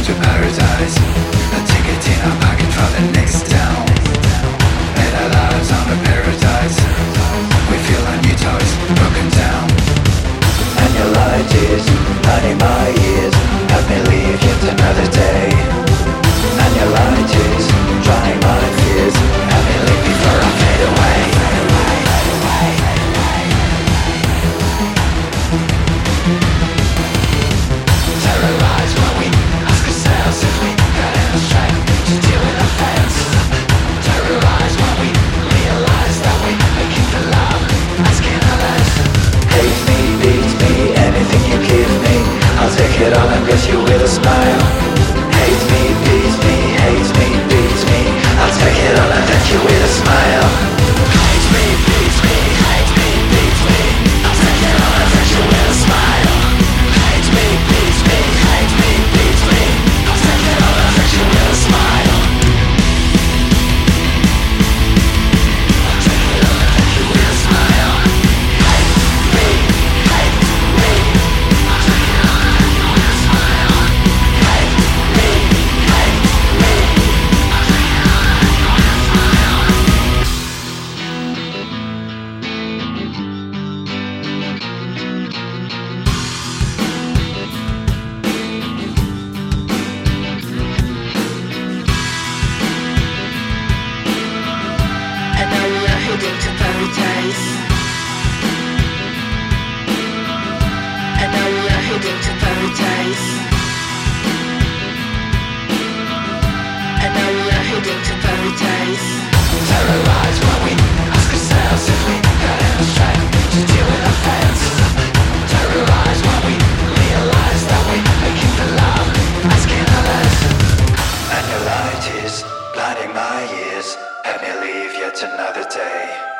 to paradise. A ticket in our pocket for the next town. Made our lives on a paradise. We feel our new toys broken down. And your light is lighting my ears. Help me live yet another day. And your light is drying my fears. Help me live before I fade away. Terrorized when we ask ourselves if we got enough strength to deal with our fans. Terrorized when we realize that we keep the love asking others. Hate me, beat me, anything you give me, I'll take it all and bless you with a smile. Hate me, beat me, beat me, I'll take it all and thank you with a smile. Hate me, beat me, beat me, I'll take it all and thank you with a smile. Hate me, beat me, beat me, I'll take it all and thank you with a smile. I'll take it all and thank you with a smile. Hate me, I'll take it all and thank you with a smile. Hate me, I'll take it all and thank you with a smile. And now we are heading to paradise. And now we are heading to paradise. And now we are heading to paradise. Terrorized when we ask ourselves if we got enough strength to deal with our fans. Terrorized when we realize that we keep the love asking others. And your light is blinding my ears. Help me leave yet another day.